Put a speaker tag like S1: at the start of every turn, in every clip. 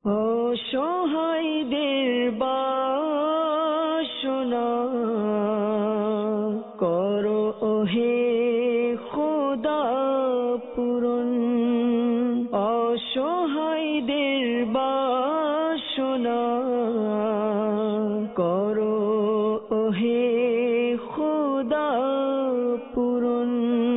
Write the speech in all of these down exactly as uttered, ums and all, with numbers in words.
S1: অসহায়দের বাসনা করো ওহে খোদা পূরণ। অসহায়দের বাসনা করো ওহে খোদা পূরণ।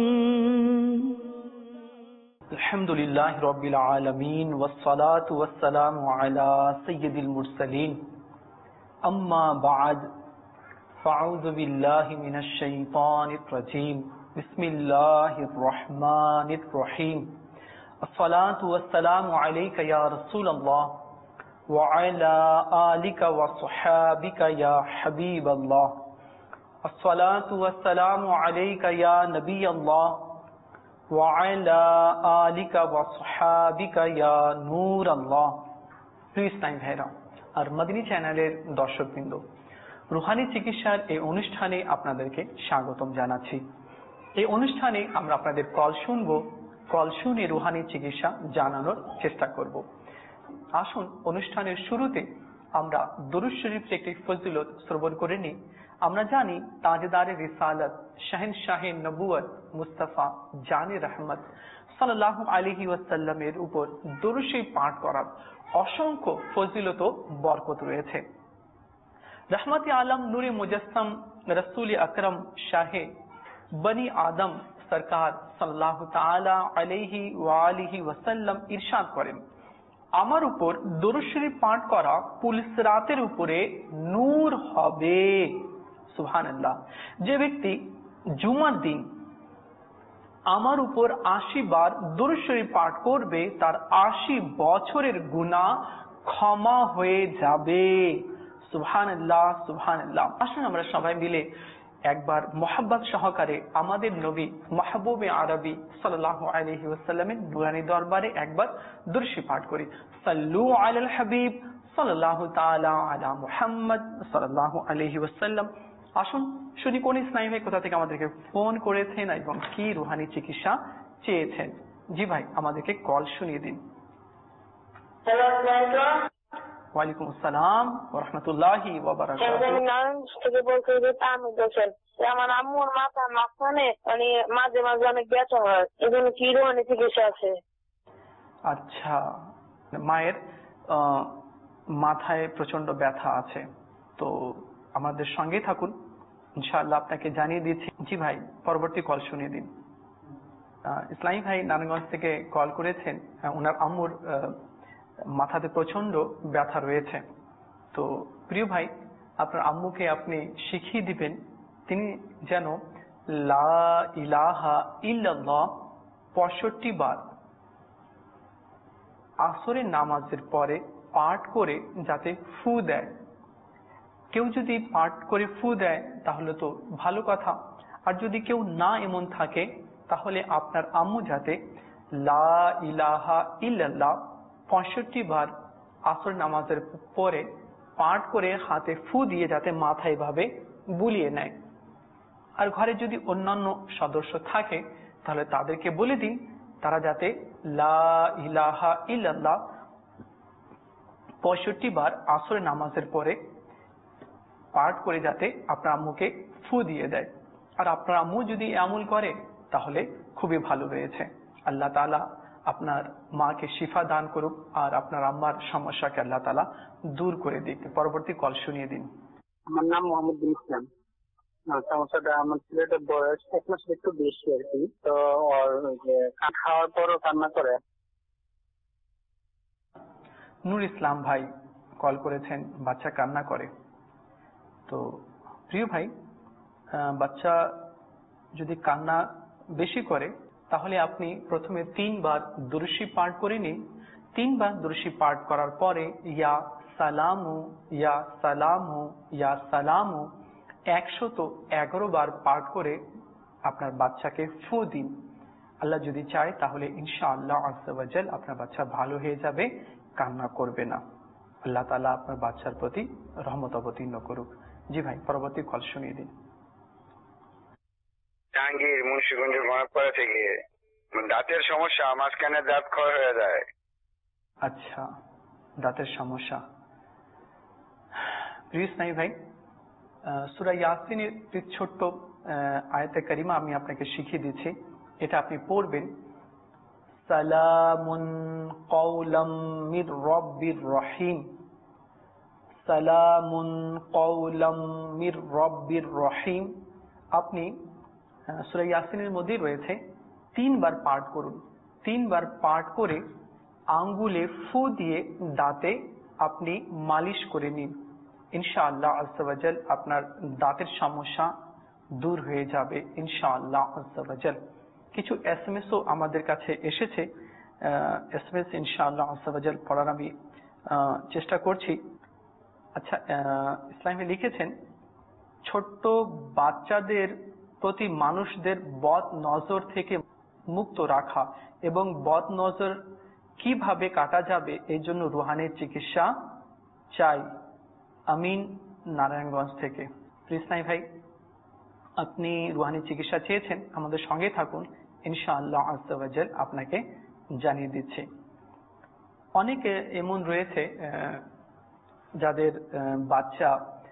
S2: আলহামদুলিল্লাহ রাব্বিল আলামিন ওয়াসসালাতু ওয়াসসালামু আলা সাইয়্যিদিল মুরসালিন আম্মা বা'দ ফাআউযু বিল্লাহি মিনাশ শাইতানির রাজীম বিসমিল্লাহির রহমানির রহিম আসসালাতু ওয়াসসালামু আলাইকা ইয়া রাসূলুল্লাহ ওয়া আলা আলিকা ওয়া সাহবিকা ইয়া হাবিবাল্লাহ আসসালাতু ওয়াসসালামু আলাইকা ইয়া নবিয়াল্লাহ ওয়াইলা আলিকা ওয়াসহাবিকা ইয়া নূর আল্লাহ। প্রিয় ইসলামী ভাইরা আর মদিনী চ্যানেলের দর্শকবৃন্দ, রুহানি চিকিৎসার এই অনুষ্ঠানে আপনাদেরকে স্বাগতম জানাচ্ছি। এই অনুষ্ঠানে আমরা আপনাদের কল শুনবো, কল শুনে রুহানি চিকিৎসা জানানোর চেষ্টা করব। আসুন অনুষ্ঠানের শুরুতে আমরা দুরূদ শরীফের একটি ফজিলত শ্রবণ করে নিই। আমরা জানি তাজদারে রিসালাত শাহেনশাহে নবুয়ত মুস্তাফা জানে রহমত সাল্লাল্লাহু আলাইহি ওয়াসাল্লামের উপর দুরূদ শরীফ পাঠ করার অসংখ্য ফজিলত ও বরকত রয়েছে। রহমতে আলম নূরে মুজাসসাম রাসূল আকরাম শাহে বনি আদম সরকার সাল্লাল্লাহু তাআলা আলাইহি ওয়া আলিহি ওয়াসাল্লাম ইরশাদ করেন, আমার উপর দুরূদ শরীফ পাঠ করা পুলসিরাতের উপরে নূর হবে। সুবহানাল্লাহ। যে ব্যক্তি জুমার দিন আমার উপর আশি বার দুরূদ শরীফ পাঠ করবে, তার আশি বছরের গুনাহ ক্ষমা হয়ে যাবে। সুবহানাল্লাহ, সুবহানাল্লাহ। আসুন আমরা সবাই মিলে একবার মোহাব্বত সহকারে আমাদের নবী মাহবুবে আরবি সাল্লাল্লাহু আলাইহি ওয়াসাল্লামের নুরানি দরবারে একবার দুরূদ শরীফ পাঠ করি। সাল্লু আলাল হাবিব সাল্লাল্লাহু তাআলা আলা মুহাম্মদ সাল্লাল্লাহু আলাইহি ওয়াসাল্লাম। আসুন শুনি কোন ইসলামী ভাই কোথা থেকে আমাদেরকে ফোন করেছেন এবং কি রুহানি চিকিৎসা চেয়েছেন। জি ভাই, আমাদেরকে কল শুনিয়ে দিন। ওয়ালাইকুম আসসালাম ওয়া রাহমাতুল্লাহি ওয়া বারাকাতুহু।
S3: আমার আম্মুর মাথা মাঝখানে মানে মাঝে মাঝে অনেক ব্যথা হয়, এজন্য কি রুহানি চিকিৎসা আছে?
S2: আচ্ছা, মায়ের মাথায় প্রচন্ড ব্যথা আছে, তো আমাদের সঙ্গেই থাকুন, ইনশাআল্লাহ আপনাকে জানিয়ে দিচ্ছি। জি ভাই, পরবর্তী কল শুনিয়ে দিন। ইসলামী ভাই নারায়ণগঞ্জ থেকে কল করেছেন, ওনার আম্মুর মাথাতে প্রচন্ড ব্যথা রয়েছে। তো প্রিয় ভাই, আপনার আম্মুকে আপনি শিখিয়ে দিবেন তিনি যেন লা ইলাহা ইল্লাল্লাহ পঁয়ষট্টি বার আসরের নামাজের পরে পাঠ করে যাতে ফু দেয়। কেউ যদি পাঠ করে ফু দেয় তাহলে তো ভালো কথা, আর যদি কেউ না এমন থাকে তাহলে আপনার আম্মু যাতে লা ইলাহা ইল্লাল্লাহ পঁয়ষট্টি বার আসর নামাজের পরে পাঠ করে হাতে ফু দিয়ে যাতে মাথায় এভাবে বুলিয়ে নেয়। আর ঘরে যদি অন্যান্য সদস্য থাকে তাহলে তাদেরকে বলে দিন তারা যাতে লা ইলাহা ইল্লাল্লাহ পঁয়ষট্টি বার আসর নামাজের পরে পাঠ করে যাতে আপনার আম্মুকে ফু দিয়ে দেয়। আর আপনার আম্মু যদি আমল করে তাহলে খুবই ভালো রয়েছে। আল্লাহ তাআলা আপনার মাকে শিফা দান করুক আর আপনার আম্মার সমস্যাকে আল্লাহ তাআলা দূর করে দিক। পরবর্তী কল শুনিয়ে দিন।
S4: আমার নাম মোহাম্মদ বিন ইসলাম। সমস্যাটা আমার ছেলেটার বয়স এক মাসের একটু বেশি আর কি, তো ওর খাওয়ার পরও কান্না করে।
S2: নূর ইসলাম ভাই কল করেছেন, বাচ্চা কান্না করে। তো প্রিয় ভাই, বাচ্চা যদি কান্না বেশি করে তাহলে আপনি প্রথমে তিনবার দুরূদ শরীফ পাঠ করে নিন। তিনবার দুরূদ শরীফ পাঠ করার পরে ইয়া সালামু ইয়া সালামু ইয়া সালামু একশত এগারো বার পাঠ করে আপনার বাচ্চাকে ফু দিন। আল্লাহ যদি চায় তাহলে ইনশাআল্লাহ আযজা ওয়া জাল আপনার বাচ্চা ভালো হয়ে যাবে, কান্না করবে না। আল্লাহ তাআলা আপনার বাচ্চার প্রতি রহমত অবতীর্ণ করুক। জি ভাই, পরবর্তী কল শুনিয়ে দিন।
S5: জাহাঙ্গীর, মুন্সিগঞ্জ গোয়াপাড়া থেকে। দাঁতের সমস্যা, মাঝখানে দাঁত ক্ষয় হয়ে যায়।
S2: আচ্ছা, দাঁতের সমস্যা। প্রিয় ইসলামী ভাই, সূরা ইয়াসিনের একটি ছোট্ট আয়াতে কারিমা আমি আপনাকে শিখিয়ে দিচ্ছি, এটা আপনি পড়বেন। সালামুন কওলাম মির রব্বির রহিম, সালামুন কওলাম মির রব্বির রহিম। আপনি সূরা ইয়াসিনের মধ্যে রয়েছে, তিনবার পাঠ করুন। তিনবার পাঠ করে আঙ্গুলে ফু দিয়ে দাঁতে আপনি মালিশ করে নিন। ইনশাআল্লাহ আযজা ওয়া জাল আপনার দাঁতের সমস্যা দূর হয়ে যাবে ইনশাআল্লাহ আযজা ওয়া জাল। কিছু এসএমএস ও আমাদের কাছে এসেছে, এসএমএস ইনশাআল্লাহ আযজা ওয়া জাল পড়ার আমি চেষ্টা করছি। আচ্ছা, ইসলামে লিখেছেন, ছোট্ট বাচ্চাদের প্রতি মানুষদের বদ নজর থেকে মুক্ত রাখা এবং বদ নজর কিভাবে কাটা যাবে এই জন্য রুহানির চিকিৎসা চাই। আমিন, নারায়ণগঞ্জ থেকে। ইসলামী ভাই, আপনি রুহানি চিকিৎসা চেয়েছেন, আমাদের সঙ্গে থাকুন, ইনশাআল্লাহ আযজা ওয়া জাল আপনাকে জানিয়ে দিচ্ছে। অনেকে এমন রয়েছে যাদের বাচ্চা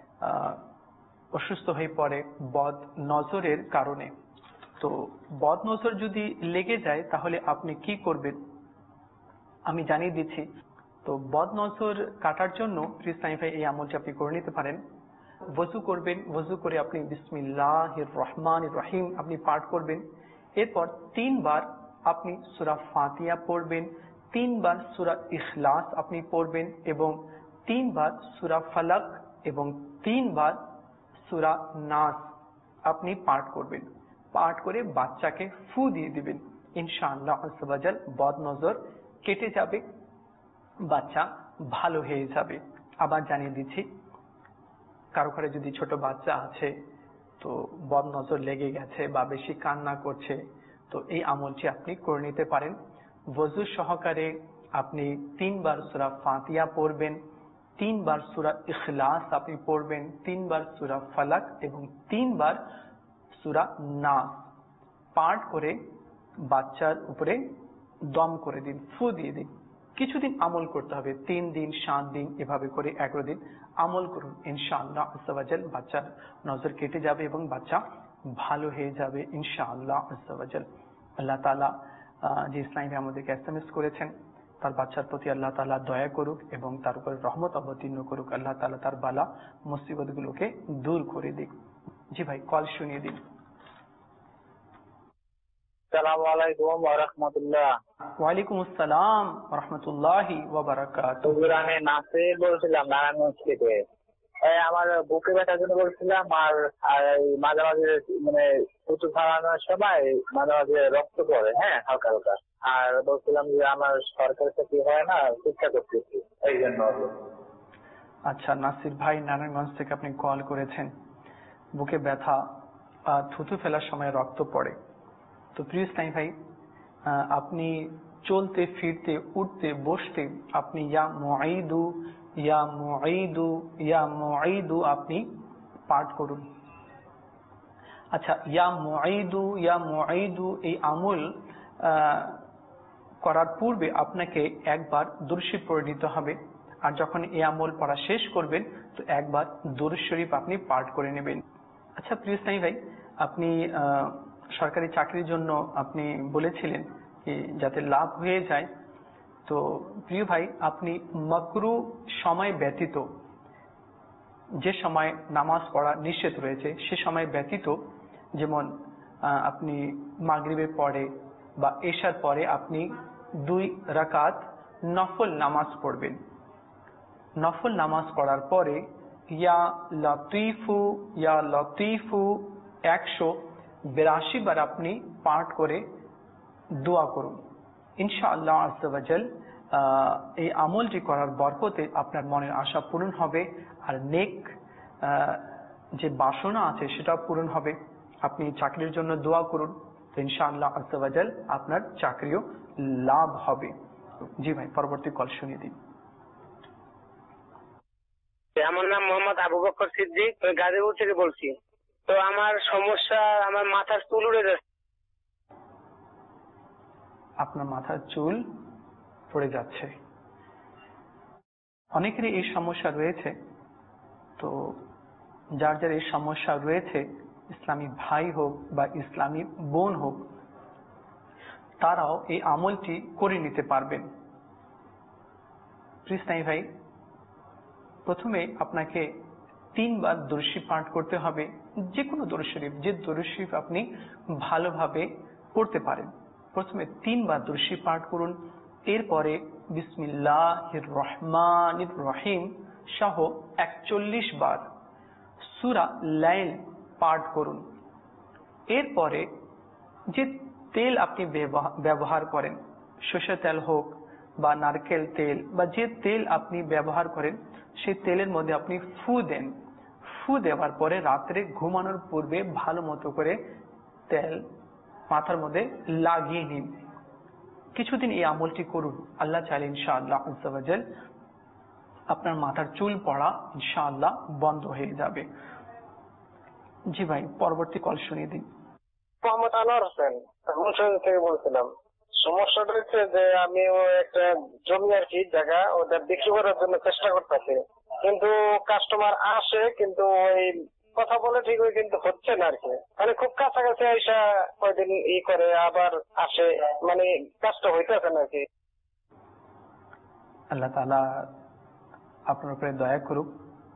S2: অসুস্থ হয়ে পড়ে বদ নজরের কারণে। তো বদ নজর যদি লেগে যায় তাহলে আপনি কি করবেন আমি জানিয়ে দিচ্ছি। তো বদ নজর কাটার জন্য ইসলামী ভাই এই আমলটি আপনি করে নিতে পারেন। ওযু করবেন, ওযু করে আপনি বিসমিল্লাহির রহমানির রহিম আপনি পাঠ করবেন। এরপর তিনবার আপনি সূরা ফাতিহা পড়বেন, তিনবার সূরা ইখলাস আপনি পড়বেন এবং তিনবার সূরা ফালাক এবং তিনবার সূরা নাস আপনি পাঠ করবেন। পাঠ করে বাচ্চাকে ফু দিয়ে দিবেন। ইনশাআল্লাহ আযজা ওয়া জাল বদ নজর কেটে যাবে, বাচ্চা ভালো হয়ে যাবে। আবার জানিয়ে দিচ্ছি, কারো ঘরে যদি ছোট বাচ্চা আছে তো বদ নজর লেগে গেছে বা বেশি কান্না করছে, তো এই আমলটি আপনি করে নিতে পারেন। ওযু সহকারে আপনি তিনবার সূরা ফাতিহা পড়বেন, তিনবার সূরা ইখলাস আপনি পড়বেন, তিনবার সূরা ফালাক এবং তিনবার সূরা নাস পাঠ করে বাচ্চার উপরে দম করে দিন, ফু দিয়ে দিন। কিছুদিন আমল করতে হবে, তিন দিন সাত দিন এভাবে করে এগারো দিন আমল করুন। ইনশাআল্লাহ আযজা ওয়া জাল বাচ্চার নজর কেটে যাবে এবং বাচ্চা ভালো হয়ে যাবে ইনশাআল্লাহ আযজা ওয়া জাল। আল্লাহ তাআলা যে ইসলামী আমাদেরকে এসএমএস করেছেন তার বাচ্চার প্রতি আল্লাহ তাআলা দয়া করুক এবং তার উপরে রহমত অবতীর্ণ করুক। আল্লাহ তাআলা তার বালা মুসিবত গুলোকে দূর করে দিক। জি ভাই, কল শুনিয়ে দিন।
S4: আসসালামু আলাইকুম ওয়া রাহমাতুল্লাহ।
S2: ওয়া আলাইকুম আসসালাম ওয়া রাহমাতুল্লাহি ওয়া বারাকাতুহু।
S4: আমি নাসির বলছিলাম, নারায়ণগঞ্জ থেকে। আমার বুকে ব্যথার জন্য বলছিলাম, আর আর মাঝে মাঝে মানে থুতু ফালানোর সময় মাঝে মাঝে রক্ত পড়ে, হ্যাঁ হালকা হালকা। আর বলছিলাম যে আমার সরকারের সাথে হয় না, চিকিৎসা করতেছি এই জন্য।
S2: আচ্ছা নাসির ভাই, নারায়ণগঞ্জ থেকে আপনি কল করেছেন, বুকে ব্যথা, থুতু ফেলার সময় রক্ত পড়ে। তো প্রিয় ইসলামী ভাই, আপনি চলতে ফিরতে উঠতে বসতে আপনি ইয়া মুঈদু ইয়া মুঈদু ইয়া মুঈদু আপনি পাঠ করুন। আচ্ছা, ইয়া মুঈদু ইয়া মুঈদু এই আমল করার পূর্বে আপনাকে একবার দুরূদ শরীফ পড়ে নিতে হবে। আর যখন এই আমল পড়া শেষ করবেন তো একবার দুরূদ শরীফ আপনি পাঠ করে নেবেন। আচ্ছা প্রিয় ইসলামী ভাই, আপনি সরকারি চাকরির জন্য আপনি বলেছিলেন যাতে লাভ হয়ে যায়। তো প্রিয় ভাই, আপনি মাকরু সময় ব্যতীত, যে সময় নামাজ পড়া নিষেধ রয়েছে সে সময় ব্যতীত, যেমন আপনি মাগরিবের পরে বা এশার পরে আপনি দুই রাকাত নফল নামাজ পড়বেন। নফল নামাজ পড়ার পরে ইয়া লতীফু ইয়া লতীফু একশো বিরাশি বার আপনি পাঠ করে দোয়া করুন। ইনশাআল্লাহ আযজা ওয়া জাল এই আমলটি করার বরকতে আপনার মনের আশা পূরণ হবে আর নেক যে বাসনা আছে সেটা পূরণ হবে। আপনি চাকরির জন্য দোয়া করুন, তো ইনশাআল্লাহ আযজা ওয়া জাল আপনার চাকরিও লাভ হবে। জি ভাই, পরবর্তী কল শুনিয়ে দিন।
S6: আমার নাম মোহাম্মদ আবু বকর সিদ্দিক, আমি গাজীপুর থেকে বলছি। তো আমার সমস্যা, আমার মাথার চুল উড়ে যাচ্ছে।
S2: আপনার মাথার চুল পড়ে যাচ্ছে। অনেকেরই এই সমস্যা রয়েছে। তো যার যার এই সমস্যা রয়েছে, ইসলামী ভাই হোক বা ইসলামী বোন হোক, তারাও এই আমলটি করে নিতে পারবেন। ইসলামী ভাই, প্রথমে আপনাকে তিনবার দরুদ শরীফ পাঠ করতে হবে, যে কোনো দরুদ শরীফ, যে দরুদ শরীফ আপনি ভালোভাবে পড়তে পারেন। প্রথমে তিনবার দরুদ শরীফ পাঠ করুন। এরপরে বিসমিল্লাহির রহমানির রহিম সহ একচল্লিশ বার সূরা লাইল পাঠ করুন। এরপরে যে তেল আপনি ব্যবহার করেন, সরষের তেল হোক বা নারকেল তেল বা যে তেল আপনি ব্যবহার করেন, সেই তেলের মধ্যে আপনি ফু দেন। ফু দেওয়ার পরে রাত্রে ঘুমানোর পূর্বে ভালো মতো করে তেল মাথার মধ্যে লাগিয়ে নিন। কিছুদিন এই আমলটি করুন। আল্লাহ চাইলে ইনশাআল্লাহ আজ্জা ওয়া জাল আপনার মাথার চুল পড়া ইনশাআল্লাহ বন্ধ হয়ে যাবে। জি ভাই, পরবর্তী কল শুনিয়ে দিন।
S6: মোহাম্মদ আনোয়ার হোসেন, মুন্সিগঞ্জ থেকে বলছিলাম। সমস্যাটা হচ্ছে যে আমি একটা জমি আর কি জায়গা ওটা বিক্রি করার জন্য চেষ্টা করতেছি, কিন্তু কাস্টমার আসে কিন্তু ওই কথা বলে ঠিক ওই কিন্তু হচ্ছে না আর কি। মানে খুব কাছাকাছি আইসা কয়দিন ই করে আবার আসে, মানে কাজটা হইতেছে না আর কি।
S2: আল্লাহ তাআলা আপনার উপরে দয়া করুক।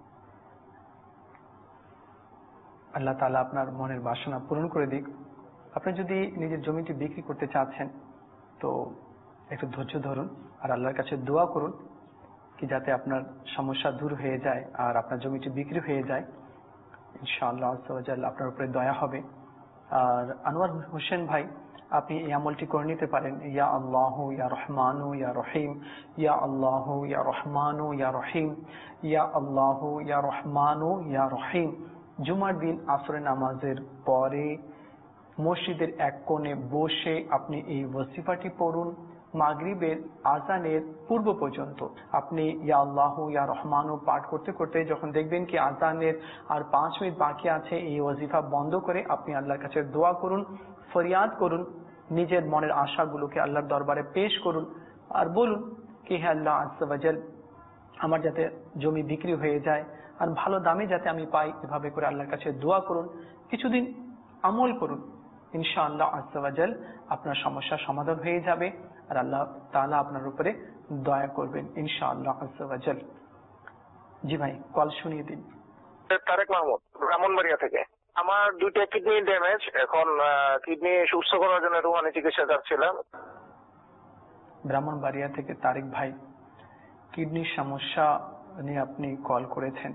S2: আল্লাহ তাআলা আপনার মনের বাসনা পূরণ করে দিক। আপনি যদি নিজের জমিটি বিক্রি করতে চাচ্ছেন তো একটু ধৈর্য ধরুন আর আল্লাহর কাছে দোয়া করুন কি যাতে আপনার সমস্যা দূর হয়ে যায় আর আপনার জমিটি বিক্রি হয়ে যায়। ইনশাআল্লাহ আজ্জা ওয়া জাল আপনার উপরে দয়া হবে। আর আনোয়ার হোসেন ভাই, আপনি এই আমলটি করে নিতে পারেন। ইয়া আল্লাহু ইয়া রহমানু ইয়া রহিম, ইয়া আল্লাহু ইয়া রহমানু ইয়া রহিম, ইয়া আল্লাহু ইয়া রহমানু ইয়া রহিম। জুমার দিন আসরের নামাজের পরে মসজিদের এক কোণে বসে আপনি এই ওয়াজিফাটি পড়ুন। মাগরিবের আজানের পূর্ব পর্যন্ত আপনি ইয়া আল্লাহু ইয়া রহমানু পাঠ করতে করতে যখন দেখবেন কি আজানের আর পাঁচ মিনিট বাকি আছে, এই ওয়াজিফা বন্ধ করে আপনি আল্লাহর কাছে দোয়া করুন, ফরিয়াদ করুন, নিজের মনের আশাগুলোকে আল্লাহর দরবারে পেশ করুন আর বলুন কি হে আল্লাহ আজ্জা ওয়া জাল, আমার যাতে জমি বিক্রি হয়ে যায় আর ভালো দামে যাতে আমি পাই, এভাবে করে আল্লাহর কাছে দোয়া করুন। কিছুদিন আমল করুন, ইনশাআল্লাহ আজ্জা ওয়া জাল আপনার সমস্যার সমাধান হয়ে যাবে আর আল্লাহ তাআলা আপনার উপরে দয়া করবেন ইনশাআল্লাহ আজ্জা ওয়া জাল। জি ভাই, কল শুনিয়ে দিন।
S6: তারেক মাহমুদ, ব্রাহ্মণবাড়িয়া থেকে। আমার দুইটা কিডনি ড্যামেজ, এখন কিডনি সুস্থ করার জন্য রুহানি চিকিৎসা চাচ্ছিলাম।
S2: ব্রাহ্মণবাড়িয়া থেকে তারেক ভাই, কিডনির সমস্যা নিয়ে আপনি কল করেছেন।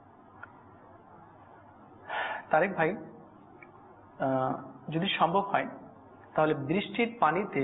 S2: তারেক ভাই, যদি সম্ভব হয় তাহলে বৃষ্টির পানিতে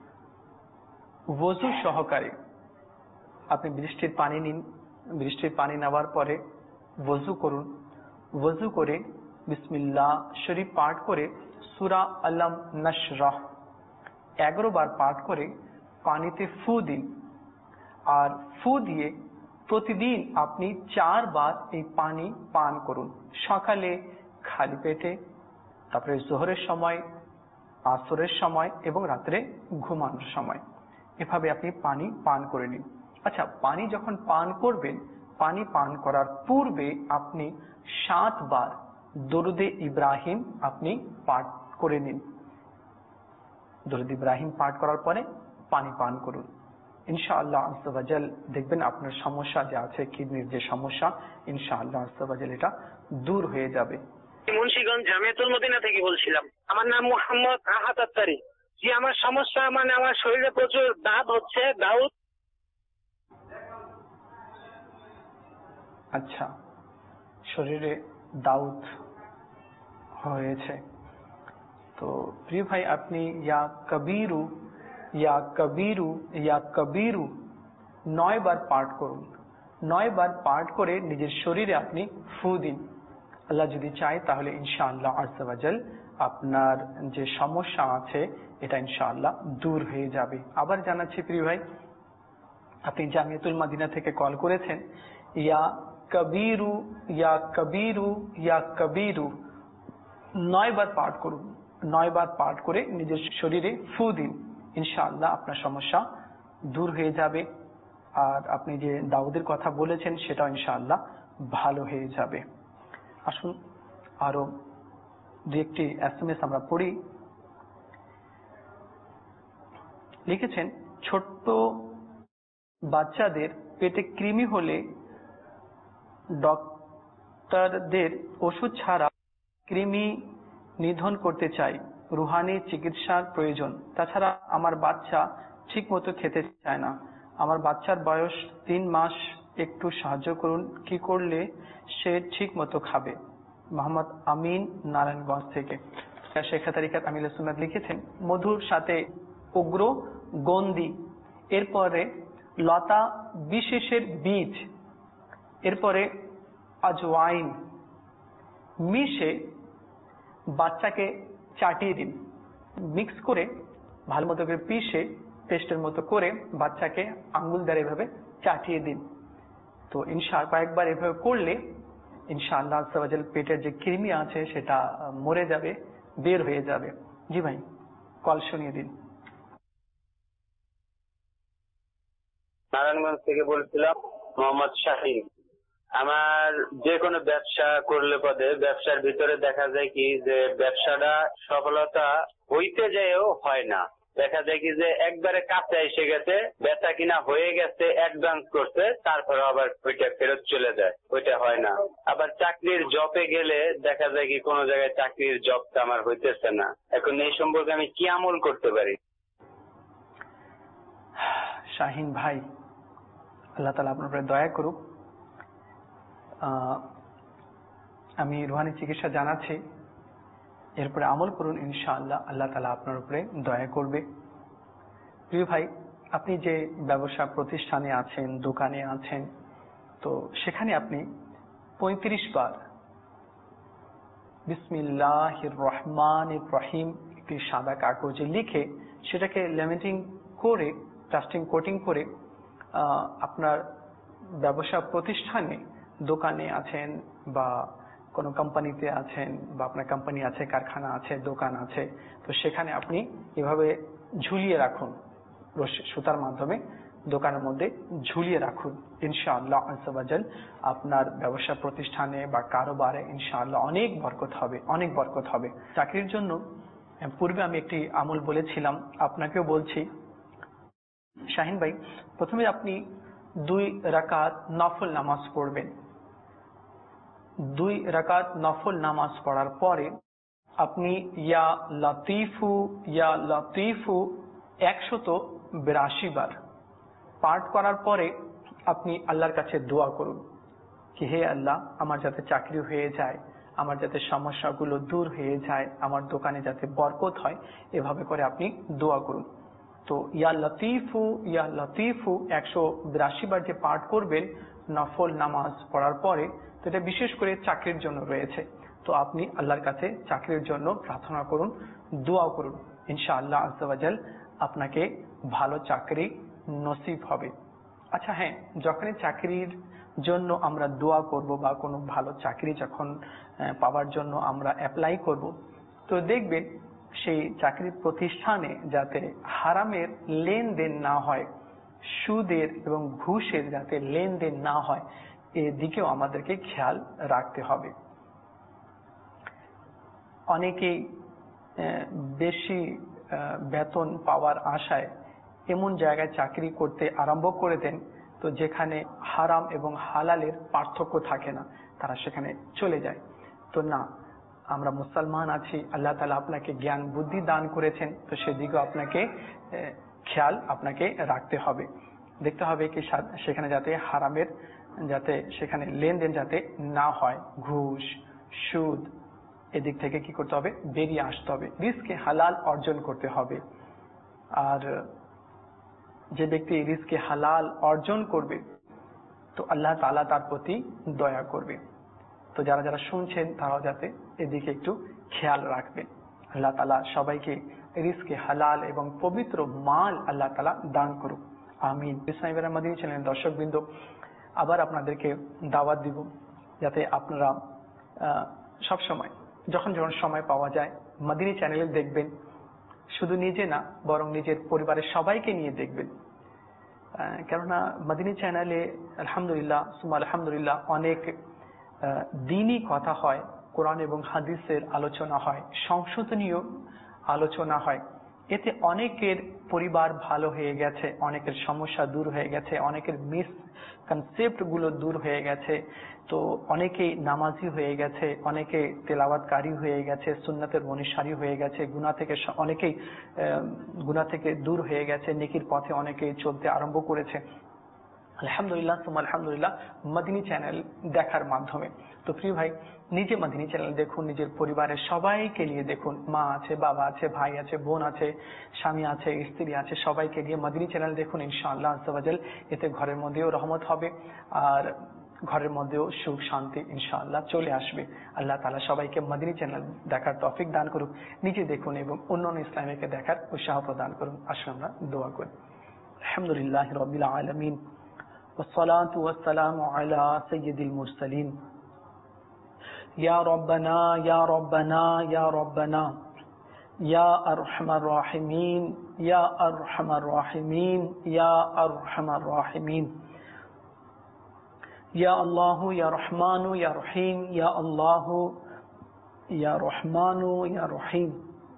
S2: ওযু সহকারে আপনি বৃষ্টির পানি নিন। বৃষ্টির পানি নেওয়ার পরে ওযু করুন। ওযু করে বিসমিল্লাহ শরীফ পাঠ করে সূরা আলম নাশরাহ এগারো বার পাঠ করে পানিতে ফু দিন। আর ফু দিয়ে প্রতিদিন আপনি চারবার এই পানি পান করুন। সকালে খালি পেটে, তারপরে জোহরের সময়, আসরের সময় এবং রাত্রে ঘুমানোর সময়। এভাবে আপনি পানি পান করে নিন। আচ্ছা, পানি যখন পান করবেন, পানি পান করার পূর্বে আপনি সাতবার দরুদে ইব্রাহিম আপনি পাঠ করে নিন। দরুদ ইব্রাহিম পাঠ করার পরে পানি পান করুন। ইনশাআল্লাহ আজ্জা ওয়া জাল দেখবেন আপনার সমস্যা যে আছে, কিডনির যে সমস্যা, ইনশাআল্লাহ আজ্জা ওয়া জাল এটা দূর হয়ে যাবে।
S6: মুন্সিগঞ্জ জামিয়াতুল মদিনা থেকে বলছিলাম। আমার নাম মোহাম্মদ আহাত আত্তারি। জি, আমার সমস্যা মানে আমার শরীরে প্রচুর দাঁত হচ্ছে, দাউদ।
S2: আচ্ছা, শরীরে দাউদ হয়েছে। তো প্রিয় ভাই, আপনি ইয়া কবিরু ইয়া কবিরু ইয়া কবিরু নয় বার পাঠ করুন। নয় বার পাঠ করে নিজের শরীরে আপনি ফু দিন। আল্লাহ যদি চায় তাহলে ইনশাআল্লাহ আজ্জা ওয়া জাল আপনার যে সমস্যা আছে এটা ইনশাআল্লাহ দূর হয়ে যাবে। আবার জানাচ্ছি প্রিয় ভাই, আপনি জামিয়াতুল মদিনা থেকে কল করেছেন। ইয়া কবিরু ইয়া কবিরু ইয়া কবিরু নয় বার পাঠ করুন। নয় বার পাঠ করে নিজের শরীরে ফু দিন। ইনশাআল্লাহ আপনার সমস্যা দূর হয়ে যাবে। আর আপনি যে দাউদের কথা বলেছেন সেটাও ইনশাআল্লাহ ভালো হয়ে যাবে। আসুন আরো দু একটি এস এম এস আমরা পড়ি। লিখেছেন, ছোট্ট বাচ্চাদের পেটে কৃমি হলে ডক্টরদের ওষুধ ছাড়া কৃমি নিধন করতে চাই, রুহানি চিকিৎসার প্রয়োজন। তাছাড়া আমার বাচ্চা ঠিক মতো খেতে চায় না, আমার বাচ্চার বয়স তিন মাস, একটু সাহায্য করুন, কি করলে সে ঠিক মতো খাবে? মোহাম্মদ আমিন, নারায়ণগঞ্জ থেকে। শেখা তারিকাত আমিল সুন্নাত লিখেছেন, মধুর সাথে উগ্র গন্ধি, এরপরে লতা বিশেষের বীজ, এরপরে আজওয়াইন মিশে বাচ্চাকে চাটিয়ে দিন। মিক্স করে ভালো মতো করে পিষে পেস্টের মতো করে বাচ্চাকে আঙ্গুল দ্বারা এভাবে চাটিয়ে দিন। তো ইনশাআল্লাহ কয়েকবার এভাবে করলে ইনশাআল্লাহ আল্লাহ পেটের যে কৃমি আছে সেটা মরে যাবে, বের হয়ে যাবে। জি ভাই, কল শুনিয়ে দিন।
S7: নারায়ণগঞ্জ থেকে বলছিলাম, মোহাম্মদ শাহিন। আমার যে কোনো ব্যবসা করলে পদে ব্যবসার ভিতরে দেখা যায় কি যে ব্যবসাটা সফলতা হইতে যায়ও হয় না। দেখা যায় কি যে একবারে কাছে এসে গেছে, বেচা কিনা হয়ে গেছে, অ্যাডভান্স করছে, তারপরে আবার ওইটা ফেরত চলে যায়, ওইটা হয় না। আবার চাকরির জবে গেলে দেখা যায় কি কোনো জায়গায় চাকরির জবটা আমার হইতেছে না। এখন এই সম্পর্কে আমি কি আমল করতে পারি?
S2: শাহিন ভাই, আল্লাহ তাআলা আপনার উপরে দয়া করুক। আমি রুহানি চিকিৎসা জানাচ্ছি, এরপরে আমল করুন, ইনশাআল্লাহ আল্লাহ তাআলা আপনার উপরে দয়া করবে। প্রিয় ভাই, আপনি যে ব্যবসা প্রতিষ্ঠানে আছেন, দোকানে আছেন, তো সেখানে আপনি পঁয়ত্রিশ বার বিসমিল্লাহির রহমানির রহিম একটি সাদা কাগজে লিখে সেটাকে লেমিনেটিং করে প্লাস্টিক কোটিং করে আপনার ব্যবসা প্রতিষ্ঠানে, দোকানে আছেন বা কোনো কোম্পানিতে আছেন বা আপনার কোম্পানি আছে, কারখানা আছে, দোকান আছে, তো সেখানে আপনি এভাবে ঝুলিয়ে রাখুন, সুতার মাধ্যমে দোকানের মধ্যে ঝুলিয়ে রাখুন। ইনশাআল্লাহ আযজা ওয়া জাল আপনার ব্যবসা প্রতিষ্ঠানে বা কারোবারে ইনশাআল্লাহ অনেক বরকত হবে, অনেক বরকত হবে। চাকরির জন্য পূর্বে আমি একটি আমল বলেছিলাম, আপনাকেও বলছি। শাহিন ভাই, প্রথমে আপনি দুই রাকাত নফল নামাজ পড়বেন। দুই রাকাত নফল নামাজ পড়ার পরে আপনি ইয়া লতিফু ইয়া লতিফু একশত বিরাশি বার পাঠ করার পরে আপনি আল্লাহর কাছে দোয়া করুন কি, হে আল্লাহ, আমার যাতে চাকরি হয়ে যায়, আমার যাতে সমস্যাগুলো দূর হয়ে যায়, আমার দোকানে যাতে বরকত হয়, এভাবে করে আপনি দোয়া করুন। তো ইয়া লতিফু ইয়া লতিফু একশো বিরাশি বার যে পাঠ করবেন নফল নামাজ পড়ার পরে, তো এটা বিশেষ করে চাকরির জন্য রয়েছে। তো আপনি আল্লাহর কাছে চাকরির জন্য প্রার্থনা করুন, দোয়া করুন, ইনশাআল্লাহ আযজা ওয়া জাল আপনাকে ভালো চাকরি নসিব হবে। আচ্ছা হ্যাঁ, যখনই চাকরির জন্য আমরা দোয়া করব বা কোনো ভালো চাকরি যখন পাওয়ার জন্য আমরা অ্যাপ্লাই করব, তো দেখবেন সেই চাকরির প্রতিষ্ঠানে যাতে হারামের লেনদেন না হয়, সুদের এবং ঘুষের যাতে লেনদেন না হয়, এদিকেও আমাদেরকে খেয়াল রাখতে হবে। অনেকেই বেশি বেতন পাওয়ার আশায় এমন জায়গায় চাকরি করতে আরম্ভ করে দেন তো যেখানে হারাম এবং হালালের পার্থক্য থাকে না, তারা সেখানে চলে যায়। তো না, আমরা মুসলমান আছি, আল্লাহ তাআলা আপনাকে জ্ঞান বুদ্ধি দান করেছেন, তো সেদিকেও আপনাকে খেয়াল আপনাকে রাখতে হবে, দেখতে হবে কি সেখানে যাতে হারামের যাতে সেখানে লেনদেন যাতে না হয়, ঘুষ সুদ এদিক থেকে কি করতে হবে, বেরিয়ে আসতে হবে, রিস্কে হালাল অর্জন করতে হবে। আর যে ব্যক্তি রিস্কে হালাল অর্জন করবে তো আল্লাহ তাআলা তার প্রতি দয়া করবে। তো যারা যারা শুনছেন তারাও যাতে এদিকে একটু খেয়াল রাখবেন। আল্লাহ তাআলা সবাইকে রিস্কে হালাল এবং পবিত্র মাল আল্লাহ তাআলা দান করুক, আমিন। ইসলাম মাদিনী চ্যানেলের দর্শকবৃন্দ, আবার আপনাদেরকে দাওয়াত দিব যাতে আপনারা সব সময় যখন যখন সময় পাওয়া যায় মাদিনী চ্যানেলে দেখবেন, শুধু নিজে না বরং নিজের পরিবারের সবাইকে নিয়ে দেখবেন। কেননা মদিনী চ্যানেলে আলহামদুলিল্লাহ সুমা আলহামদুলিল্লাহ অনেক দিনই কথা হয়, কোরআন এবং হাদিসের আলোচনা হয়, সংশোধনীয় আলোচনা হয়। এতে অনেকের পরিবার ভালো হয়ে গেছে, অনেকের সমস্যা দূর হয়ে গেছে, অনেকের মিস কনসেপ্ট গুলো দূর হয়ে গেছে। তো অনেকেই নামাজি হয়ে গেছে, অনেকে তেলাওয়াতকারী হয়ে গেছে, সুন্নাতের অনুসারী হয়ে গেছে, গুনাহ থেকে অনেকেই গুনাহ থেকে দূর হয়ে গেছে, নেকির পথে অনেকেই চলতে আরম্ভ করেছে। আলহামদুলিল্লাহ সুম্মা আলহামদুলিল্লাহ মদিনী চ্যানেল দেখার মাধ্যমে। তো প্রিয় ভাই, নিজে মদিনী চ্যানেল দেখুন, নিজের পরিবারের সবাইকে নিয়ে দেখুন, মা আছে, বাবা আছে, ভাই আছে, বোন আছে, স্বামী আছে, স্ত্রী আছে, সবাইকে নিয়ে মদিনী চ্যানেল দেখুন। ইনশাআল্লাহ আজ্জা ওয়া জাল এতে ঘরের মধ্যেও রহমত হবে আর ঘরের মধ্যেও সুখ শান্তি ইনশাআল্লাহ চলে আসবে। আল্লাহ তাআলা সবাইকে মদিনী চ্যানেল দেখার তৌফিক দান করুক, নিজে দেখুন এবং অন্যান্য ইসলামীকে দেখার উৎসাহ প্রদান করুন। আসুন আমরা দোয়া করি। আলহামদুলিল্লাহি রাব্বিল আলামিন والصلاة والسلام على سيد المرسلين يا ربنا يا ربنا يا ربنا يا أرحم الراحمين يا أرحم الراحمين يا أرحم الراحمين يا الله يا رحمن يا رحيم يا الله يا رحمن يا رحيم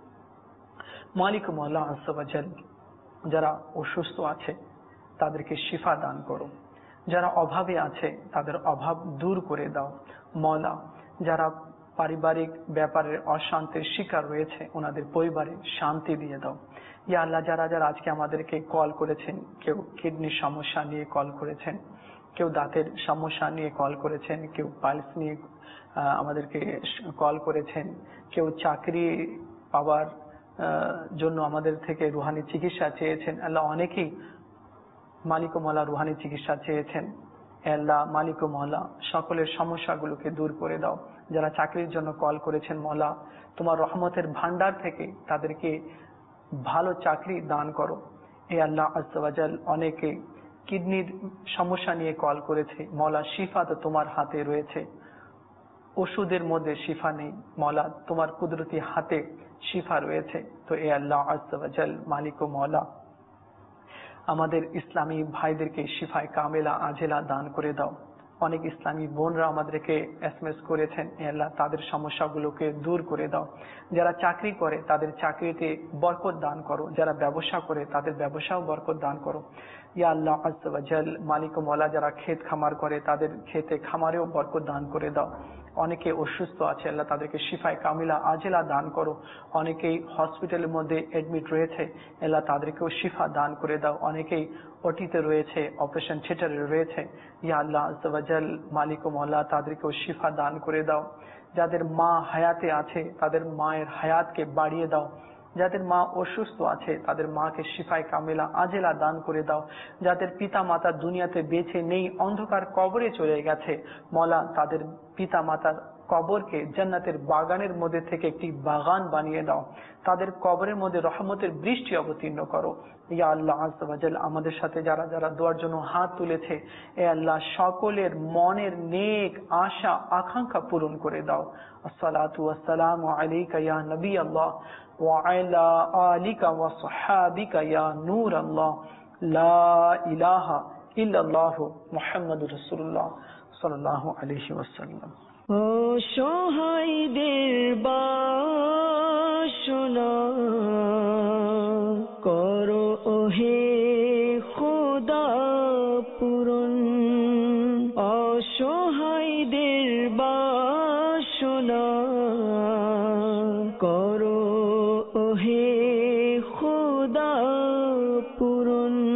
S2: মালিক আল্লাহ আজ্জা ওয়া জাল যারা অসুস্থ আছে তাদেরকে শিফা দান করো, যারা অভাবে আছে তাদের অভাব দূর করে দাও মওলা, যারা পারিবারিক ব্যাপারে অশান্তির শিকার রয়েছে ওনাদের পরিবারে শান্তি দিয়ে দাও। ইয়া আল্লাহ, যারা যারা আজকে আমাদেরকে কল করেছেন, কেউ কিডনির সমস্যা নিয়ে কল করেছেন, কেউ দাঁতের সমস্যা নিয়ে কল করেছেন, কেউ পাইলস নিয়ে আমাদেরকে কল করেছেন, কেউ চাকরি পাওয়ার জন্য আমাদের থেকে রুহানি চিকিৎসা চেয়েছেন। আল্লাহ অনেকেই মালিক ও মওলা রুহানি চিকিৎসা চেয়েছেন। আল্লাহ মালিক ও মওলা সকলের সমস্যাগুলোকে দূর করে দাও। যারা চাকরির জন্য কল করেছেন মওলা, তোমার রহমতের ভান্ডার থেকে তাদেরকে ভালো চাকরি দান করো। এ আল্লাহ আজ্জা ওয়া জাল অনেকে কিডনির সমস্যা নিয়ে কল করেছে মওলা, শিফা তো তোমার হাতে রয়েছে, ওষুধের মধ্যে শিফা নেই মওলা, তোমার কুদরতি হাতে শিফা রয়েছে। তো এ আল্লাহ আজ্জা ওয়া জাল মালিক ও মওলা আমাদের ইসলামী ভাইদেরকে শিফায়ে কামেলা আজেলা দান করে দাও। অনেক ইসলামী বোনরা আমাদেরকে এসএমএস করেছেন, আল্লাহ তাদের সমস্যাগুলোকে দূর করে দাও। যারা চাকরি করে তাদের চাকরিতে বরকত দান করো, যারা ব্যবসা করে তাদের ব্যবসাও বরকত দান করো। ইয়া আল্লাহ আজ্জা ওয়া জাল মালিক ও মওলা যারা ক্ষেত খামার করে তাদের ক্ষেতে খামারেও বরকত দান করে দাও। অনেকে অসুস্থ আছে আল্লাহ তাদেরকে শিফায়ে কামিলা আজেলা দান করো। অনেকেই হসপিটালের মধ্যে এডমিট রয়েছে আল্লাহ তাদেরকেও শিফা দান করে দাও। অনেকেই ওটিতে রয়েছে, অপারেশন থিয়েটারে রয়েছে, ইয়া আল্লাহ আজ্জা ওয়া জাল মালিক ও মওলা তাদেরকেও শিফা দান করে দাও। যাদের মা হায়াতে আছে তাদের মায়ের হায়াতকে বাড়িয়ে দাও। যাদের মা অসুস্থ আছে তাদের মাকে শিফায়ে কামিলা আজেলা দান করে দাও। যাদের পিতা মাতা দুনিয়াতে বেঁচে নেই, অন্ধকার কবরে চলে গেছে মওলা, তাদের পিতা মাতার কবরকে জান্নাতের বাগানের মধ্যে থেকে একটি বাগান বানিয়ে দাও। তাদের কবরের মধ্যে রহমতের বৃষ্টি অবতীর্ণ করো। ইয়া আল্লাহ আজ্জা ওয়া জাল আমাদের সাথে যারা যারা দোয়ার জন্য হাত তুলেছে, এ আল্লাহ সকলের মনের নেক আশা আকাঙ্ক্ষা পূরণ করে দাও। আসসালাতু ওয়াসসালামু আলাইকা ইয়া নবী আল্লাহ ওয়া আলা আলিকা ওয়া সাহাবিকা ইয়া নূর আল্লাহ, লা ইলাহা ইল্লাল্লাহ মুহাম্মাদুর রাসূলুল্লাহ সাল্লাল্লাহু আলাইহি ওয়াসাল্লাম।
S1: ও সহায়দের বাসনা করো ওহে খোদা পূরণ, অসহায়দের বাসনা করো ওহে খোদা পূরণ।